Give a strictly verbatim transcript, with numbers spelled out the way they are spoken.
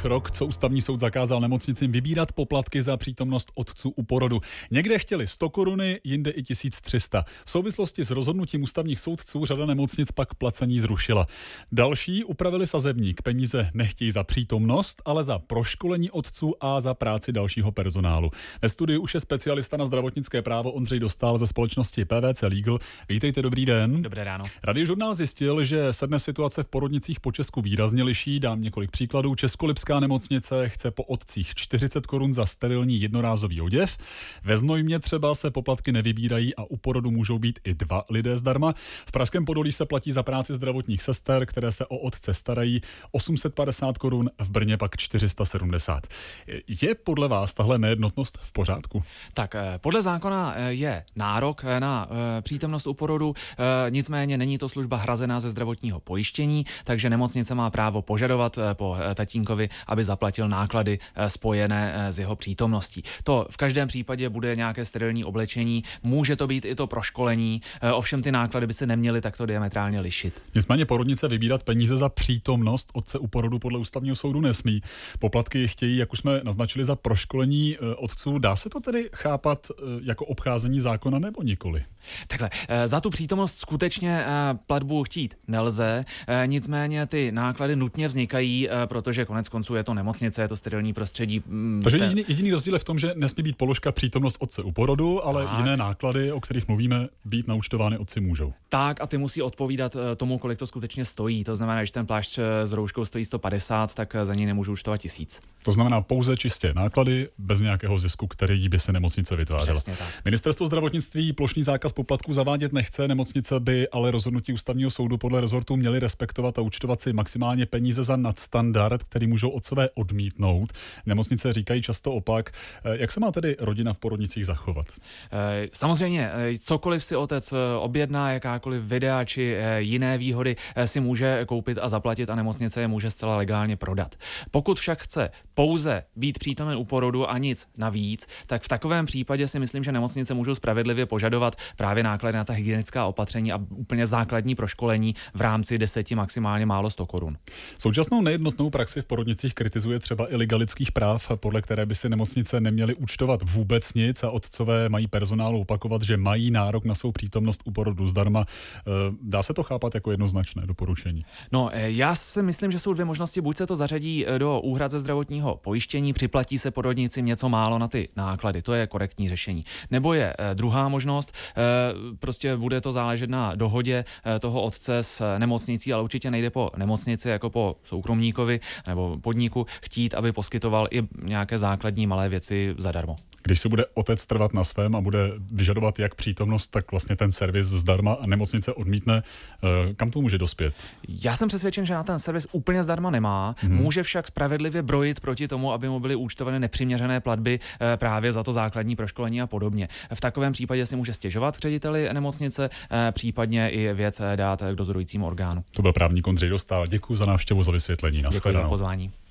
rok, co ústavní soud zakázal nemocnicím vybírat poplatky za přítomnost otců u porodu. Někde chtěli sto koruny, jinde i tisíc tři sta. V souvislosti s rozhodnutím ústavních soudců řada nemocnic pak placení zrušila. Další upravili sazebník. Peníze nechtějí za přítomnost, ale za proškolení otců a za práci dalšího personálu. Ve studiu už je specialista na zdravotnické právo Ondřej Dostál ze společnosti P V C Legal. Vítejte, dobrý den. Dobré ráno. Radiožurnál zjistil, že se dnes situace v porodnicích po Česku výrazně liší. Dám několik příkladů. Českolipská nemocnice chce po otcích čtyřicet korun za sterilní jednorázový oděv. Ve Znojmě třeba se poplatky nevybírají a u porodu můžou být i dva lidé zdarma. V Pražském Podolí se platí za práci zdravotních sester, které se o otce starají, osm set padesát korun, v Brně pak čtyři sta sedmdesát. Je podle vás tahle nejednotnost v pořádku? Tak podle zákona je nárok na přítomnost u porodu, nicméně není to služba hrazená ze zdravotního pojištění, takže nemocnice má právo požadovat po tatínkovi, aby zaplatil náklady spojené s jeho přítomností. To v každém případě bude nějaké sterilní oblečení, může to být i to proškolení, ovšem ty náklady by se neměly takto diametrálně lišit. Nicméně porodnice vybírat peníze za přítomnost otce u porodu podle ústavního soudu nesmí. Poplatky chtějí, jak už jsme naznačili, za proškolení otců. Dá se to tedy chápat jako obcházení zákona nebo nikoli? Takhle, za tu přítomnost skutečně platbu chtít nelze, nicméně ty náklady nutně vznikají, protože konec konců je to nemocnice, je to sterilní prostředí. Takže jediný, jediný rozdíl je v tom, že nesmí být položka přítomnost otce u porodu, ale tak. Jiné náklady, o kterých mluvíme, být naúčtovány otci můžou. Tak a ty musí odpovídat tomu, kolik to skutečně stojí. To znamená, že ten plášť s rouškou stojí sto padesát, tak za něj nemůžu účtovat tisíc. To znamená pouze čistě náklady, bez nějakého zisku, který by se nemocnice vytvářela. Přesně tak. Ministerstvo zdravotnictví plošný zákaz poplatků zavádět nechce, nemocnice by ale rozhodnutí ústavního soudu podle rezortu měly respektovat a účtovat si maximálně peníze za nadstandard, který můžou otcové odmítnout. Nemocnice říkají často opak. Jak se má tedy rodina v porodnicích zachovat? Samozřejmě, cokoliv si otec objedná, jakákoliv videa či jiné výhody si může koupit a zaplatit a nemocnice je může zcela legálně prodat. Pokud však chce pouze být přítomen u porodu a nic navíc, tak v takovém případě si myslím, že nemocnice můžou spravedlivě požadovat právě náklady na ta hygienická opatření a úplně základní proškolení v rámci deseti, maximálně málo sto korun. Současnou nejednotnou praxi v porodnicích kritizuje třeba i Liga lidských práv, podle které by si nemocnice neměly účtovat vůbec nic a otcové mají personálu opakovat, že mají nárok na svou přítomnost u porodu zdarma. Dá se to chápat jako jednoznačné doporučení? No, já si myslím, že jsou dvě možnosti. Buď se to zařadí do úhrad ze zdravotního pojištění, připlatí se porodnicím něco málo na ty náklady, to je korektní řešení. Nebo je druhá možnost, prostě bude to záležet na dohodě toho otce s nemocnicí, ale určitě nejde po nemocnici jako po soukromníkovi nebo podniku chtít, aby poskytoval i nějaké základní malé věci zadarmo. Když se bude otec trvat na svém a bude vyžadovat jak přítomnost, tak vlastně ten servis zdarma a nemocnice odmítne, kam to může dospět? Já jsem přesvědčen, že na ten servis úplně zdarma nemá, hmm. může však spravedlivě brojit proti tomu, aby mu byly účtovány nepřiměřené platby právě za to základní proškolení a podobně. V takovém případě si může stěžovat k řediteli nemocnice, případně i věc dát k dozorujícímu orgánu. To byl právník Ondřej Dostál. Děkuji za návštěvu, za vysvětlení. Děkuji za pozvání.